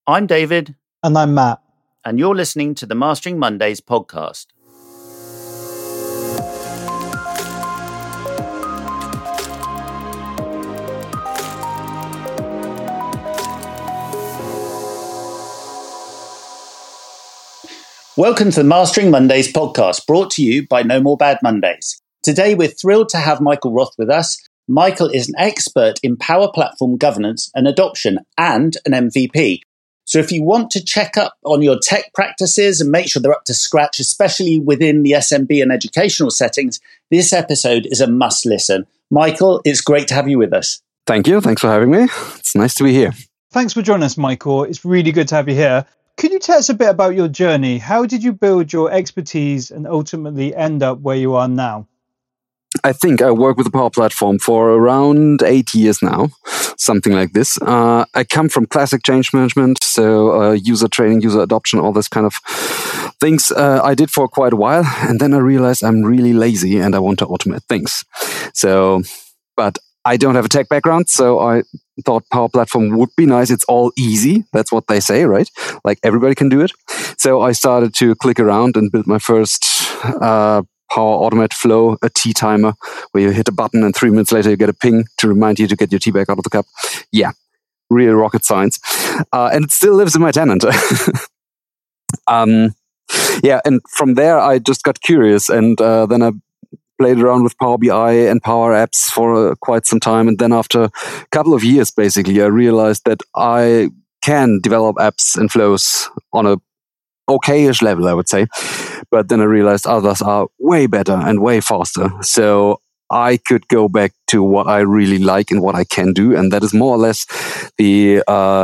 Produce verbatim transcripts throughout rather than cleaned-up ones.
I'm David. And I'm Matt. And you're listening to the Mastering Mondays podcast. Welcome to the Mastering Mondays podcast, brought to you by No More Bad Mondays. Today, we're thrilled to have Michael Roth with us. Michael is an expert in Power Platform governance and adoption and an M V P. So if you want to check up on your tech practices and make sure they're up to scratch, especially within the S M B and educational settings, this episode is a must listen. Michael, it's great to have you with us. Thank you. Thanks for having me. It's nice to be here. Thanks for joining us, Michael. It's really good to have you here. Could you tell us a bit about your journey? How did you build your expertise and ultimately end up where you are now? I think I work with the Power Platform for around eight years now, something like this. Uh, I come from classic change management, so uh, user training, user adoption, all this kind of things uh, I did for quite a while. And then I realized I'm really lazy and I want to automate things. So, but I don't have a tech background, so I thought Power Platform would be nice. It's all easy. That's what they say, right? Like everybody can do it. So I started to click around and build my first uh, Power Automate Flow, a tea timer, where you hit a button and three minutes later you get a ping to remind you to get your tea back out of the cup. Yeah, real rocket science. Uh, and it still lives in my tenant. um, yeah, and from there I just got curious, and uh, then I played around with Power B I and Power Apps for uh, quite some time. And then after a couple of years, basically, I realized that I can develop apps and flows on a okay-ish level, I would say. But then I realized others are way better and way faster. So I could go back to what I really like and what I can do. And that is more or less the uh,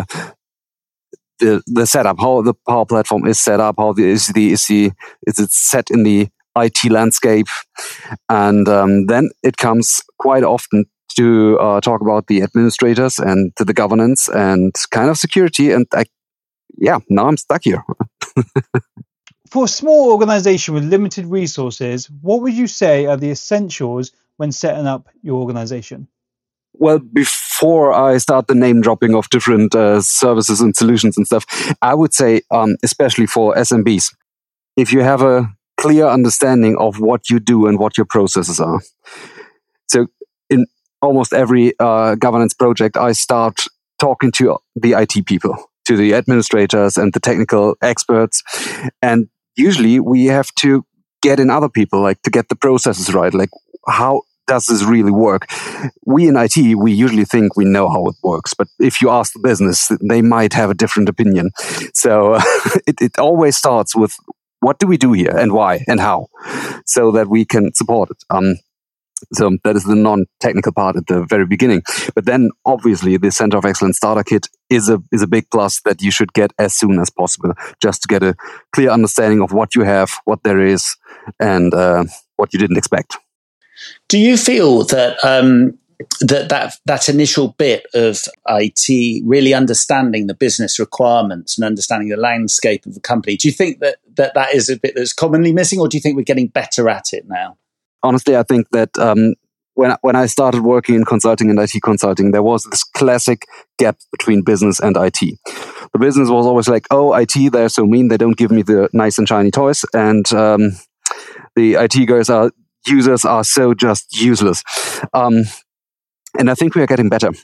the the setup, how the Power Platform is set up, how the is the is the is it set in the I T landscape. And um, then it comes quite often to uh, talk about the administrators and the governance and kind of security. And I, yeah, now I'm stuck here. For a small organization with limited resources, what would you say are the essentials when setting up your organization? Well, before I start the name dropping of different uh, services and solutions and stuff, I would say, um, especially for S M Bs, if you have a clear understanding of what you do and what your processes are. So in almost every uh, governance project, I start talking to the I T people, to the administrators and the technical experts. And usually we have to get in other people, like to get the processes right. Like, how does this really work? We in I T, we usually think we know how it works. But if you ask the business, they might have a different opinion. So it, it always starts with, what do we do here and why and how, so that we can support it. Um, so that is the non-technical part at the very beginning. But then obviously the Center of Excellence Starter Kit is a is a big plus that you should get as soon as possible, just to get a clear understanding of what you have, what there is, and uh, what you didn't expect. Do you feel that um, that, that that initial bit of I T, really understanding the business requirements and understanding the landscape of the company, do you think that that, that is a bit that's commonly missing, or do you think we're getting better at it now? Honestly, I think that um, when when I started working in consulting and I T consulting, there was this classic gap between business and I T. The business was always like, oh, I T, they're so mean, they don't give me the nice and shiny toys. And um, the I T guys are, users are so just useless. Um, and I think we are getting better.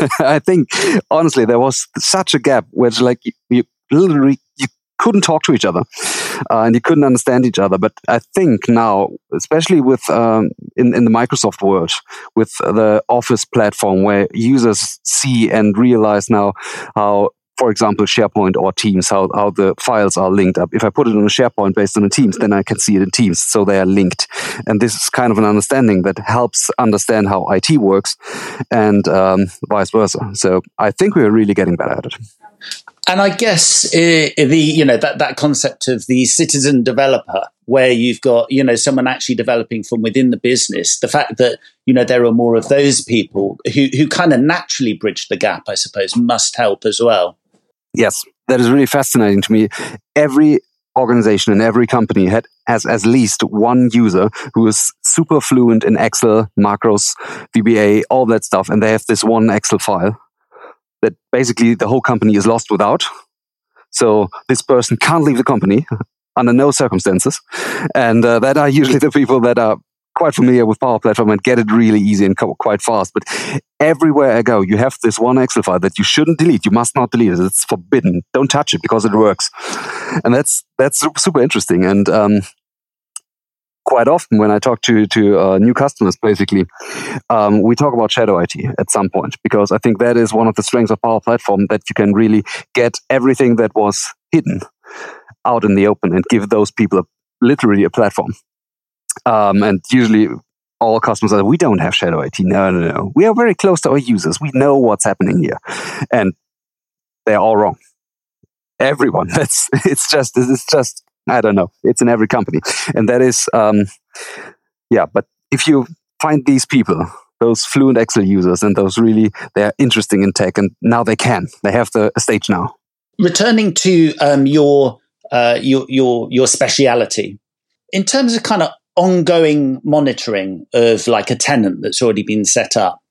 I think, honestly, there was such a gap where it's like you, you literally, you couldn't talk to each other uh, and you couldn't understand each other. But I think now, especially with um, in, in the Microsoft world, with the Office platform, where users see and realize now how, for example, SharePoint or Teams, how, how the files are linked up. If I put it on a SharePoint based on a Teams, then I can see it in Teams, so they are linked. And this is kind of an understanding that helps understand how I T works and um, vice versa. So I think we're really getting better at it. And I guess uh, the you know that that concept of the citizen developer, where you've got you know someone actually developing from within the business, the fact that you know there are more of those people who who kind of naturally bridge the gap, I suppose, must help as well. Yes, that is really fascinating to me. Every organization and every company had has at least one user who is super fluent in Excel, macros, V B A, all that stuff, and they have this one Excel file that basically the whole company is lost without. So this person can't leave the company under no circumstances. And uh, that are usually the people that are quite familiar with Power Platform and get it really easy and co- quite fast. But everywhere I go, you have this one Excel file that you shouldn't delete. You must not delete it. It's forbidden. Don't touch it because it works. And that's that's super, super interesting. And um, quite often when I talk to, to uh, new customers, basically, um, we talk about shadow I T at some point, because I think that is one of the strengths of Power Platform, that you can really get everything that was hidden out in the open and give those people a, literally a platform. Um, and usually all customers are, we don't have shadow I T. No, no, no. We are very close to our users. We know what's happening here. And they're all wrong. Everyone. That's, it's just, it's just, I don't know. It's in every company. And that is, um, yeah, but if you find these people, those fluent Excel users and those really, they're interesting in tech, and now they can, they have the stage now. Returning to um, your, uh, your, your, your speciality, in terms of kind of ongoing monitoring of like a tenant that's already been set up,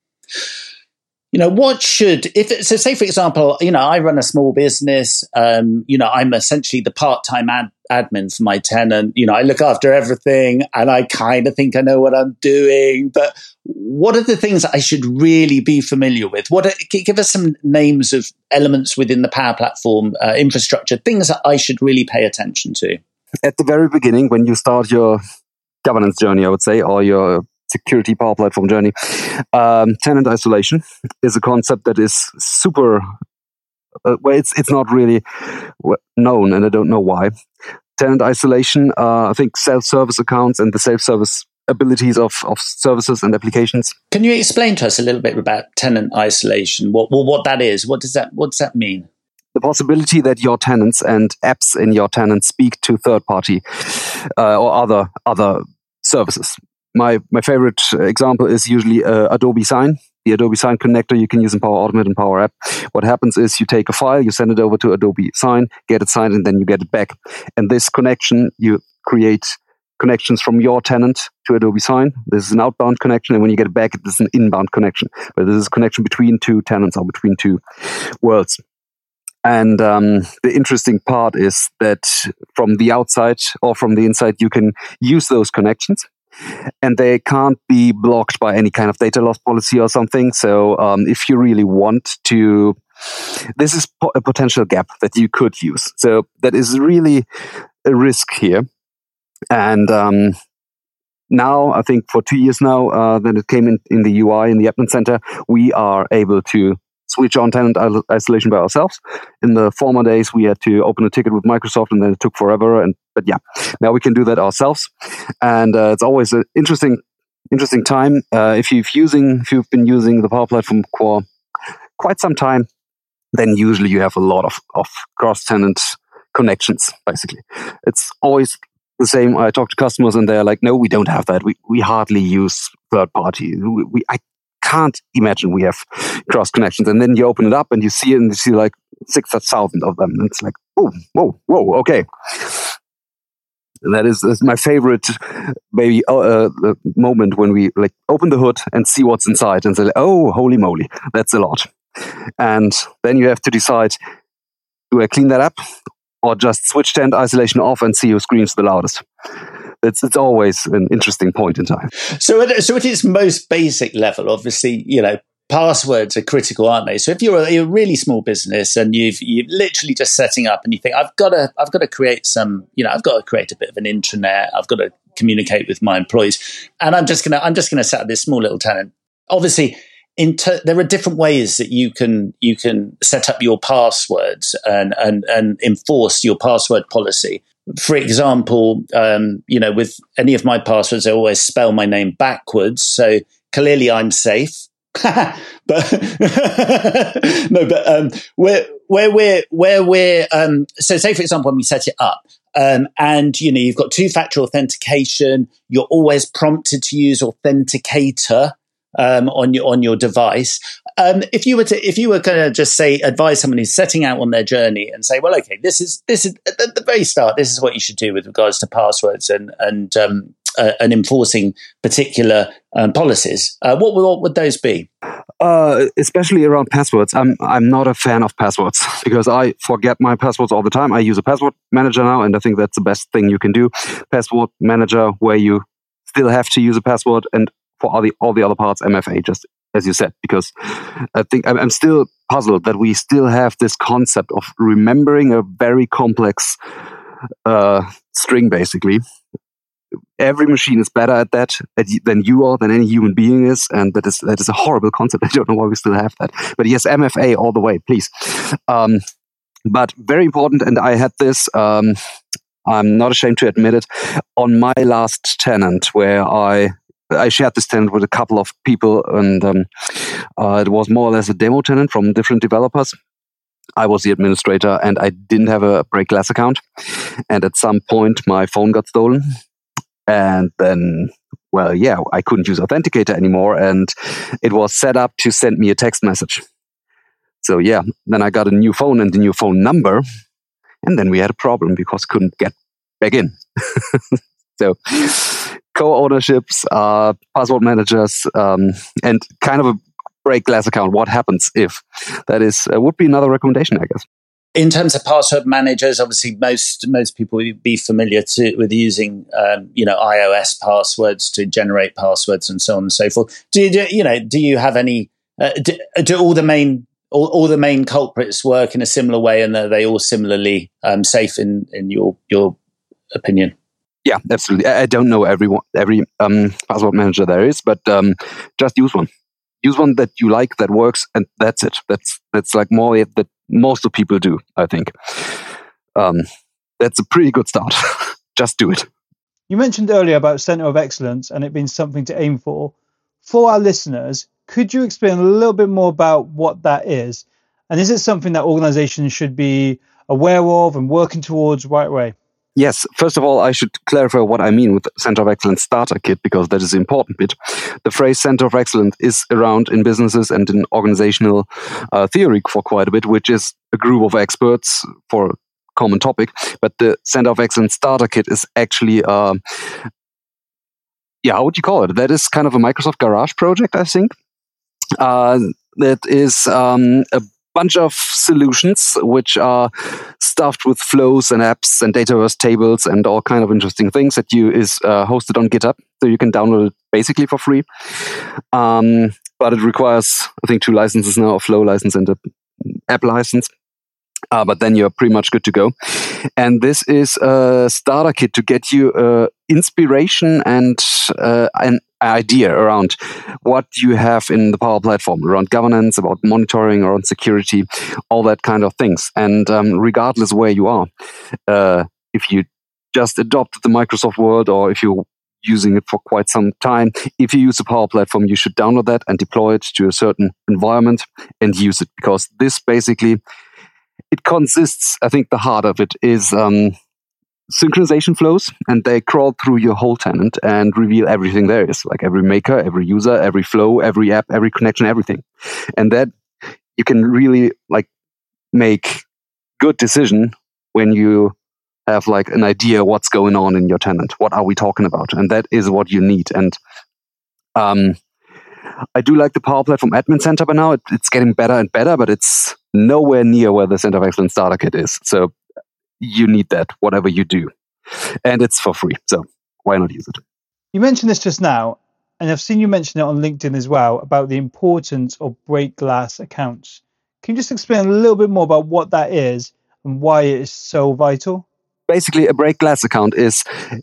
you know, what should, if it, so say, for example, you know, I run a small business, um, you know, I'm essentially the part-time ad, admin for my tenant, you know, I look after everything and I kind of think I know what I'm doing, but what are the things that I should really be familiar with? What are, can you give us some names of elements within the Power Platform uh, infrastructure, things that I should really pay attention to? At the very beginning, when you start your governance journey, I would say, or your security Power Platform journey, um, tenant isolation is a concept that is super, uh, well, it's it's not really known, and I don't know why. Tenant isolation, uh, I think self-service accounts and the self-service abilities of, of services and applications. Can you explain to us a little bit about tenant isolation? What well, what that is? What does that what does that mean? The possibility that your tenants and apps in your tenant speak to third-party uh, or other other services. My my favorite example is usually uh, Adobe Sign. The Adobe Sign connector you can use in Power Automate and Power App. What happens is you take a file, you send it over to Adobe Sign, get it signed, and then you get it back. And this connection, you create connections from your tenant to Adobe Sign. This is an outbound connection, and when you get it back, this is an inbound connection. But this is a connection between two tenants or between two worlds. And um, the interesting part is that from the outside or from the inside, you can use those connections, and they can't be blocked by any kind of data loss policy or something. So um, if you really want to, this is po- a potential gap that you could use. So that is really a risk here. And um, now, I think for two years now, uh, that it came in, in the U I, in the Admin Center, we are able to switch on tenant isolation by ourselves. In the former days, we had to open a ticket with Microsoft, and then it took forever. And but yeah, now we can do that ourselves, and uh, it's always an interesting, interesting time. Uh, if you've using, if you've been using the Power Platform Core quite some time, then usually you have a lot of of cross-tenant connections. Basically, it's always the same. I talk to customers, and they're like, "No, we don't have that. We we hardly use third party. We, we I." can't imagine we have cross connections." And then you open it up and you see it, and you see like six thousand of them. And it's like, oh, whoa, whoa, okay. And that is, is my favorite maybe uh, uh, moment when we like open the hood and see what's inside and say, oh, holy moly, that's a lot. And then you have to decide, do I clean that up or just switch tenant isolation off and see who screams the loudest? It's it's always an interesting point in time. So, at, so at its most basic level, obviously, you know, passwords are critical, aren't they? So, if you're a, you're a really small business and you've you've literally just setting up, and you think, I've got to I've got to create some, you know, I've got to create a bit of an intranet. I've got to communicate with my employees, and I'm just gonna I'm just gonna set up this small little tenant. Obviously, in ter- there are different ways that you can you can set up your passwords and and and enforce your password policy. For example, um, you know, with any of my passwords, I always spell my name backwards. So clearly I'm safe. but no, but um, where where we're where we're um, so say for example when we set it up, um, and you know you've got two-factor authentication, you're always prompted to use Authenticator um, on your on your device. Um, if you were to, if you were going to just say, advise someone who's setting out on their journey and say, well, okay, this is, this is at the very start, this is what you should do with regards to passwords and, and, um, uh, and enforcing particular um, policies. Uh, what, what would those be? Uh, especially around passwords. I'm I'm not a fan of passwords because I forget my passwords all the time. I use a password manager now, and I think that's the best thing you can do. Password manager where you still have to use a password, and for all the all the other parts, M F A, just as you said, because I think I'm, I'm still puzzled that we still have this concept of remembering a very complex uh, string, basically. Every machine is better at that than you are, than any human being is, and that is that is a horrible concept. I don't know why we still have that. But yes, M F A all the way, please. Um, but very important, and I had this, um, I'm not ashamed to admit it, on my last tenant, where I I shared this tenant with a couple of people, and um, uh, it was more or less a demo tenant from different developers. I was the administrator, and I didn't have a break glass account. And at some point, my phone got stolen. And then, well, yeah, I couldn't use Authenticator anymore, and it was set up to send me a text message. So yeah, then I got a new phone and a new phone number, and then we had a problem because couldn't get back in. So co-ownerships, uh, password managers, um, and kind of a break glass account. What happens if? That is uh, would be another recommendation, I guess. In terms of password managers, obviously most most people would be familiar to, with using um, you know iOS passwords to generate passwords and so on and so forth. Do you do, you know? Do you have any? Uh, do, do all the main all, all the main culprits work in a similar way, and are they all similarly um, safe in, in your your opinion? Yeah, absolutely. I, I don't know every every um, password manager there is, but um, just use one. Use one that you like, that works, and that's it. That's that's like more that most of people do, I think. Um, that's a pretty good start. Just do it. You mentioned earlier about Center of Excellence and it being something to aim for. For our listeners, could you explain a little bit more about what that is? And is it something that organizations should be aware of and working towards right away? Yes. First of all, I should clarify what I mean with Center of Excellence Starter Kit, because that is the important bit. The phrase Center of Excellence is around in businesses and in organizational uh, theory for quite a bit, which is a group of experts for a common topic. But the Center of Excellence Starter Kit is actually, uh, yeah, how would you call it? That is kind of a Microsoft Garage project, I think. Uh, that is um, a bunch of solutions which are stuffed with flows and apps and Dataverse tables and all kind of interesting things that you is uh, hosted on GitHub, so you can download it basically for free. Um, but it requires, I think, two licenses now, a flow license and a app license. Uh, but then you're pretty much good to go. And this is a starter kit to get you uh, inspiration and uh, an idea around what you have in the Power Platform, around governance, about monitoring, around security, all that kind of things. And um, regardless where you are, uh, if you just adopt the Microsoft world or if you're using it for quite some time, if you use the Power Platform, you should download that and deploy it to a certain environment and use it, because this basically, it consists, I think the heart of it is um, synchronization flows, and they crawl through your whole tenant and reveal everything there is, like every maker, every user, every flow, every app, every connection, everything. And that you can really like make good decision when you have like an idea what's going on in your tenant. What are we talking about? And that is what you need. And um, I do like the Power Platform Admin Center by now. It, it's getting better and better, but it's nowhere near where the Center of Excellence Starter Kit is. So you need that, whatever you do. And it's for free. So why not use it? You mentioned this just now, and I've seen you mention it on LinkedIn as well, about the importance of break glass accounts. Can you just explain a little bit more about what that is and why it is so vital? Basically, a break glass account is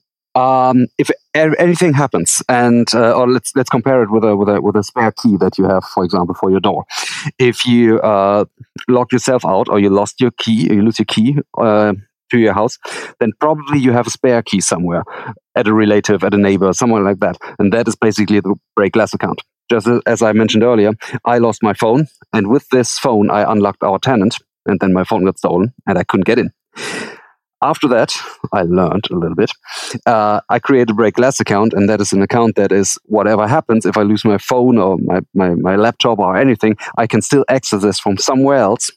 um, if anything happens, and uh, or let's let's compare it with a with a with a spare key that you have, for example, for your door. If you uh, lock yourself out, or you lost your key, or you lose your key uh, to your house, then probably you have a spare key somewhere at a relative, at a neighbor, somewhere like that, and that is basically the break glass account. Just as I mentioned earlier, I lost my phone, and with this phone, I unlocked our tenant, and then my phone got stolen, and I couldn't get in. After that, I learned a little bit. Uh, I created a break glass account, and that is an account that is whatever happens, if I lose my phone or my, my, my laptop or anything, I can still access this from somewhere else.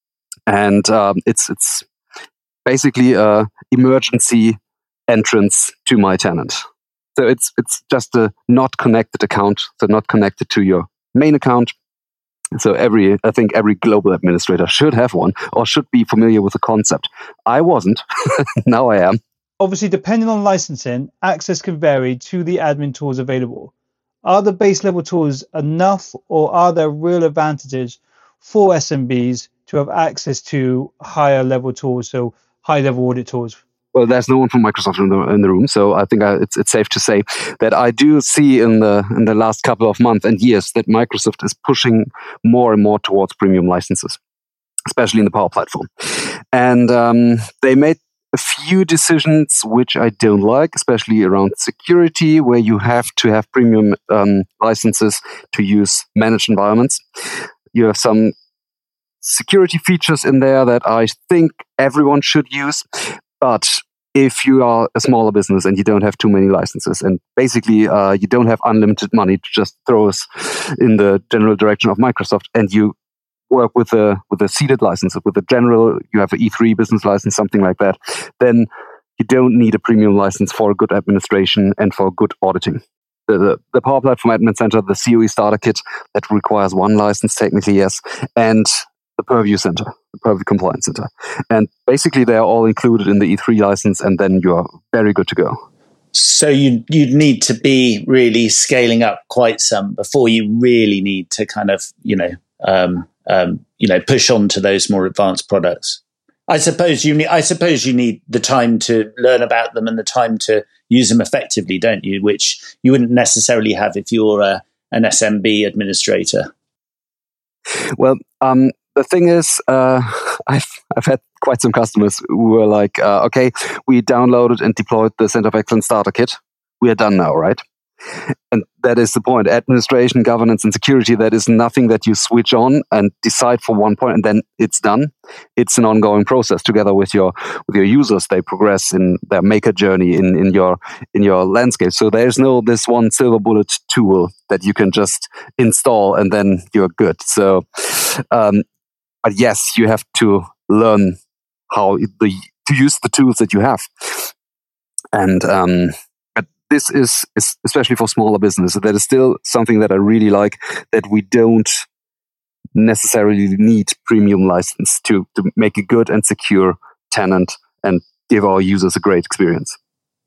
And um, it's it's basically a emergency entrance to my tenant. So it's it's just a not connected account, so not connected to your main account. So every, I think every global administrator should have one or should be familiar with the concept. I wasn't. Now I am. Obviously, depending on licensing, access can vary to the admin tools available. Are the base level tools enough, or are there real advantages for S M Bs to have access to higher level tools, so high level audit tools? Well, there's no one from Microsoft in the, in the room, so I think I, it's it's safe to say that I do see in the in the last couple of months and years that Microsoft is pushing more and more towards premium licenses, especially in the Power Platform. And um, they made a few decisions which I don't like, especially around security, where you have to have premium um, licenses to use managed environments. You have some security features in there that I think everyone should use. But if you are a smaller business and you don't have too many licenses, and basically uh, you don't have unlimited money to just throw us in the general direction of Microsoft, and you work with a with a seeded license, with a general, you have an E three business license, something like that, then you don't need a premium license for good administration and for good auditing. The, the, the Power Platform Admin Center, the C O E Starter Kit, that requires one license, technically, yes, and the Purview Center, the Purview Compliance Center. And basically they're all included in the E three license, and then you're very good to go. So you, you'd need to be really scaling up quite some before you really need to kind of, you know, um, um, you know, push on to those more advanced products. I suppose you need, I suppose you need the time to learn about them and the time to use them effectively, don't you? Which you wouldn't necessarily have if you're a, an S M B administrator. Well, um, the thing is, uh, I've I've had quite some customers who were like, uh, okay, we downloaded and deployed the Center of Excellence Starter Kit. We are done now, right? And that is the point. Administration, governance, and security, that is nothing that you switch on and decide for one point and then it's done. It's an ongoing process together with your with your users. They progress in their maker journey in, in your in your landscape. So there's no this one silver bullet tool that you can just install and then you're good. So um, but yes, you have to learn how the to use the tools that you have. And um This is, is, especially for smaller businesses, that is still something that I really like, that we don't necessarily need premium license to, to make a good and secure tenant and give our users a great experience.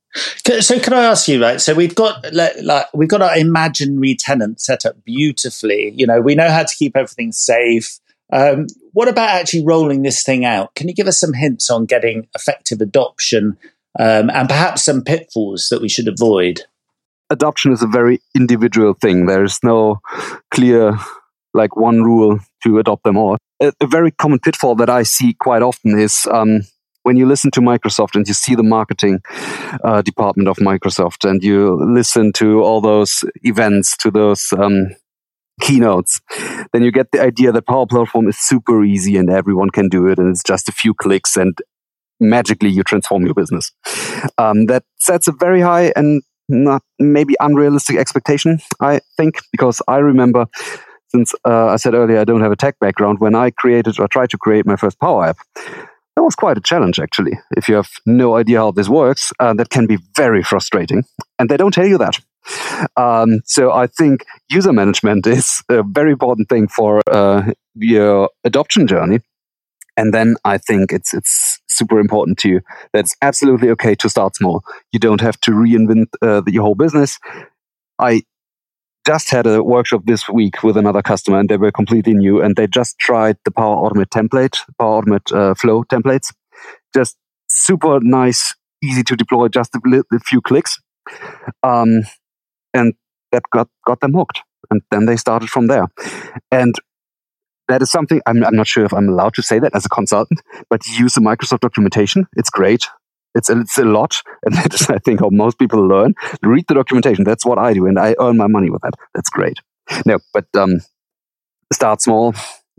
So can I ask you, right, so we've got like we've got our imaginary tenant set up beautifully. You know, we know how to keep everything safe. Um, what about actually rolling this thing out? Can you give us some hints on getting effective adoption? Um, and perhaps some pitfalls that we should avoid? Adoption is a very individual thing. There's no clear, like, one rule to adopt them all. A, a very common pitfall that I see quite often is um, when you listen to Microsoft and you see the marketing uh, department of Microsoft and you listen to all those events, to those um, keynotes, then you get the idea that Power Platform is super easy and everyone can do it and it's just a few clicks and magically you transform your business. Um, that sets a very high and not maybe unrealistic expectation, I think, because I remember, since uh, I said earlier I don't have a tech background, when I created or tried to create my first Power App, that was quite a challenge, actually. If you have no idea how this works, uh, that can be very frustrating. And they don't tell you that. Um, so I think user management is a very important thing for uh, your adoption journey. And then I think it's it's super important to you that it's absolutely okay to start small. You don't have to reinvent uh, your whole business. I just had a workshop this week with another customer, and they were completely new, and they just tried the Power Automate template, Power Automate uh, Flow templates. Just super nice, easy to deploy, just a, a few clicks, um, and that got got them hooked. And then they started from there, and that is something, I'm, I'm not sure if I'm allowed to say that as a consultant, but use the Microsoft documentation. It's great. It's a, it's a lot. And that is, I think, how most people learn. Read the documentation. That's what I do. And I earn my money with that. That's great. No, but um, start small,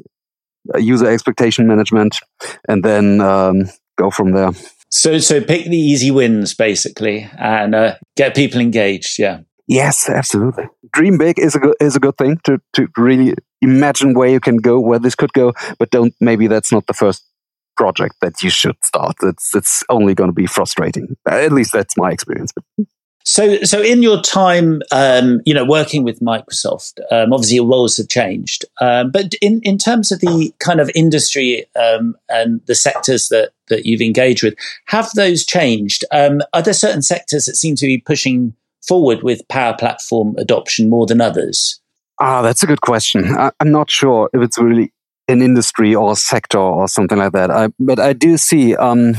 user expectation management, and then um, go from there. So, so pick the easy wins, basically, and uh, get people engaged. Yeah. Yes, absolutely. Dream big is a good, is a good thing to, to really imagine where you can go, where this could go, but don't, maybe that's not the first project that you should start. It's, it's only going to be frustrating. At least that's my experience. So, so in your time, um, you know, working with Microsoft, um, obviously your roles have changed. Um, but in, in terms of the kind of industry um, and the sectors that, that you've engaged with, have those changed? Um, are there certain sectors that seem to be pushing forward with Power Platform adoption more than others? Ah, that's a good question. I, I'm not sure if it's really an industry or a sector or something like that. I, but I do see um,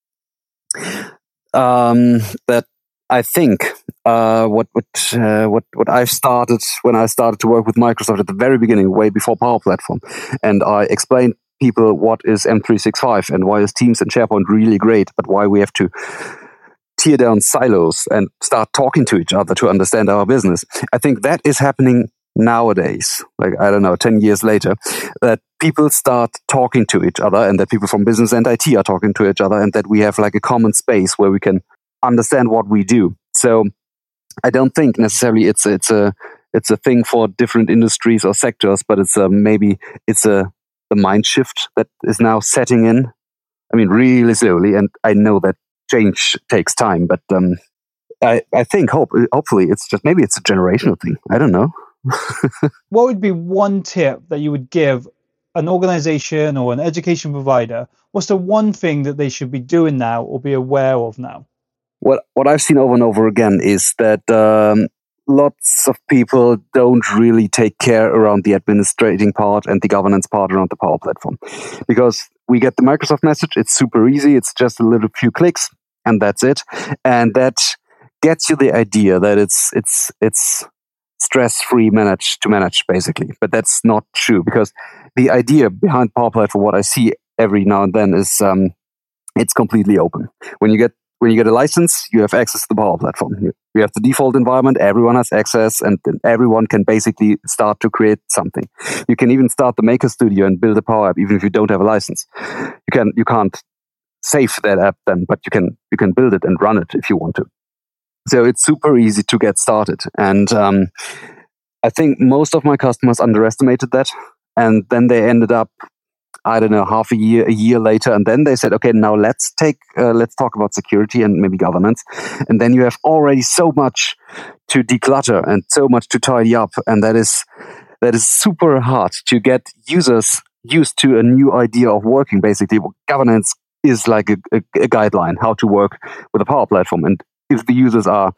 um, that. I think uh, what what uh, what what I've started when I started to work with Microsoft at the very beginning, way before Power Platform, and I explained people what is M three sixty-five and why is Teams and SharePoint really great, but why we have to tear down silos and start talking to each other to understand our business. I think that is happening nowadays, like, I don't know, ten years later, that people start talking to each other and that people from business and I T are talking to each other and that we have like a common space where we can understand what we do. So I don't think necessarily it's a, it's a it's a thing for different industries or sectors, but it's a, maybe it's a the mind shift that is now setting in. I mean, really slowly, and I know that change takes time, but um, I I think hope hopefully it's just maybe it's a generational thing. I don't know. What would be one tip that you would give an organization or an education provider? What's the one thing that they should be doing now or be aware of now? What what I've seen over and over again is that um, lots of people don't really take care around the administrating part and the governance part around the Power Platform, because we get the Microsoft message. It's super easy. It's just a little few clicks, and that's it. And that gets you the idea that it's it's it's stress-free manage to manage basically. But that's not true, because the idea behind Power Platform, what I see every now and then, is um, it's completely open. When you get When you get a license, you have access to the Power Platform. You, you have the default environment, everyone has access, and, and everyone can basically start to create something. You can even start the Maker Studio and build a Power App, even if you don't have a license. You can you can't save that app then, but you can you can build it and run it if you want to. So it's super easy to get started. And um, I think most of my customers underestimated that, and then they ended up, I don't know, half a year, a year later, and then they said, okay, now let's take, uh, let's talk about security and maybe governance. And then you have already so much to declutter and so much to tidy up, and that is that is super hard to get users used to a new idea of working. Basically, governance is like a, a, a guideline how to work with a Power Platform, and if the users are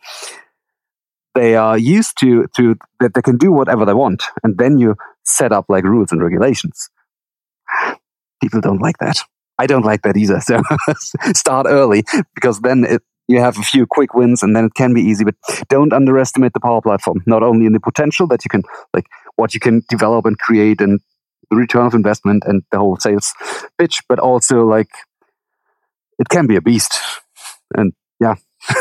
they are used to to that they can do whatever they want, and then you set up like rules and regulations. People don't like that. I don't like that either. So start early, because then it, you have a few quick wins and then it can be easy. But don't underestimate the Power Platform, not only in the potential that you can, like what you can develop and create and the return of investment and the whole sales pitch, but also like it can be a beast. And yeah.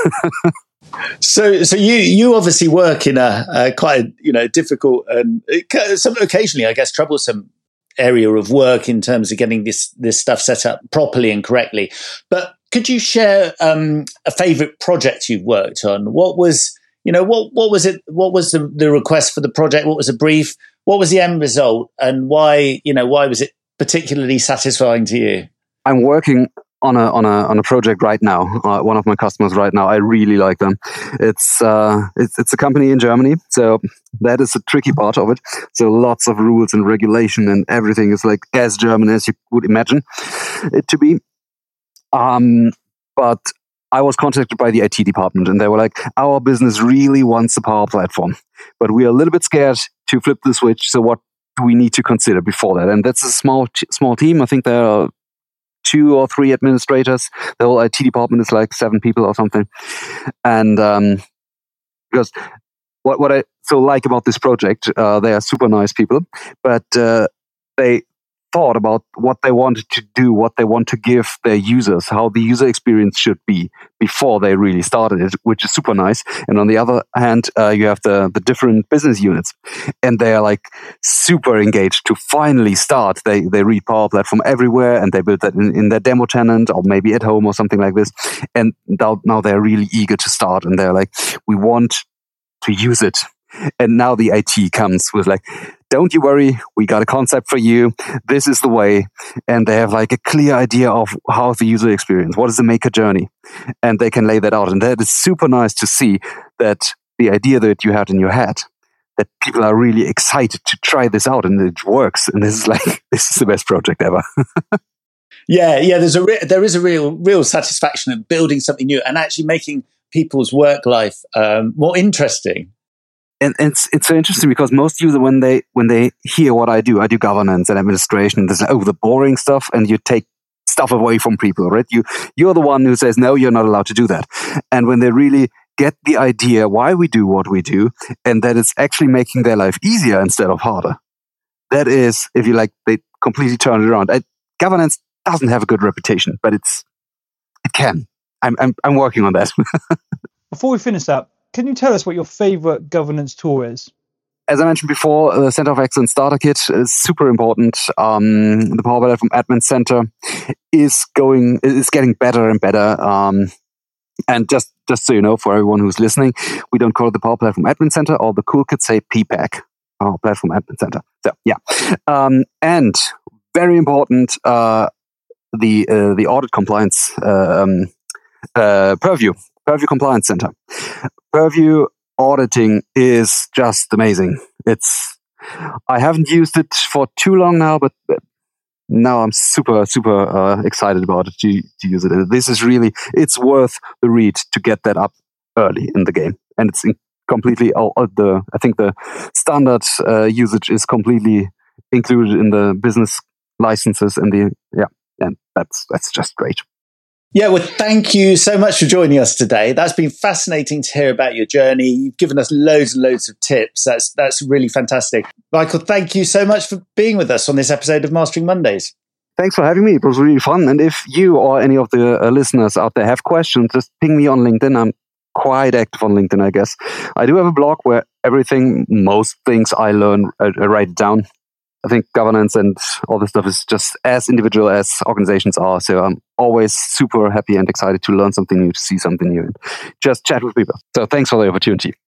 So, so you you obviously work in a, a quite a, you know difficult and some occasionally, I guess, troublesome area of work in terms of getting this this stuff set up properly and correctly. But could you share um, a favourite project you've worked on? What was you know what what was it? What was the, the request for the project? What was the brief? What was the end result? And why you know why was it particularly satisfying to you? I'm working on a on a on a project right now. Uh, one of my customers right now. I really like them. It's uh it's it's a company in Germany, so that is a tricky part of it. So lots of rules and regulation, and everything is like as German as you would imagine it to be. Um, but I was contacted by the I T department, and they were like, "Our business really wants a Power Platform, but we are a little bit scared to flip the switch. So what do we need to consider before that?" And that's a small small team. I think there are two or three administrators. The whole I T department is like seven people or something. And um, because what what I so like about this project, uh, they are super nice people, but uh, they thought about what they wanted to do, what they want to give their users, how the user experience should be before they really started it, which is super nice. And on the other hand, uh, you have the, the different business units, and they are like super engaged to finally start. They they read Power Platform everywhere, and they build that in, in their demo tenant or maybe at home or something like this. And now, now they're really eager to start, and they're like, we want to use it. And now the I T comes with like, don't you worry, we got a concept for you. This is the way. And they have like a clear idea of how the user experience, what is the maker journey? And they can lay that out. And that is super nice to see that the idea that you had in your head, that people are really excited to try this out and it works. And this is like, this is the best project ever. yeah, yeah, there's a re- there is a real, real satisfaction of building something new and actually making people's work life um, more interesting. And it's it's so interesting because most users, when they when they hear what I do, I do governance and administration. There's like, oh, the boring stuff, and you take stuff away from people, right? You you're the one who says no, you're not allowed to do that. And when they really get the idea why we do what we do, and that it's actually making their life easier instead of harder, that is, if you like, they completely turn it around. I, governance doesn't have a good reputation, but it's it can. I'm I'm I'm working on that. Before we finish up, can you tell us what your favorite governance tool is? As I mentioned before, the Center of Excellence Starter Kit is super important. Um, the Power Platform Admin Center is going, is getting better and better. Um, and just, just so you know, for everyone who's listening, we don't call it the Power Platform Admin Center. All the cool kids say P PAC, Power Platform Admin Center. So yeah, um, and very important, uh, the uh, the audit compliance uh, um, uh, Purview. Purview Compliance Center. Purview auditing is just amazing. It's I haven't used it for too long now, but now I'm super, super uh, excited about it to, to use it. And this is really, it's worth the read to get that up early in the game. And it's in completely, oh, uh, the I think the standard uh, usage is completely included in the business licenses and the, yeah, and that's that's just great. Yeah, well, thank you so much for joining us today. That's been fascinating to hear about your journey. You've given us loads and loads of tips. That's that's really fantastic. Michael, thank you so much for being with us on this episode of Mastering Mondays. Thanks for having me. It was really fun. And if you or any of the uh, listeners out there have questions, just ping me on LinkedIn. I'm quite active on LinkedIn, I guess. I do have a blog where everything, most things I learn, I, I write it down. I think governance and all this stuff is just as individual as organizations are. So I'm always super happy and excited to learn something new, to see something new, and just chat with people. So thanks for the opportunity.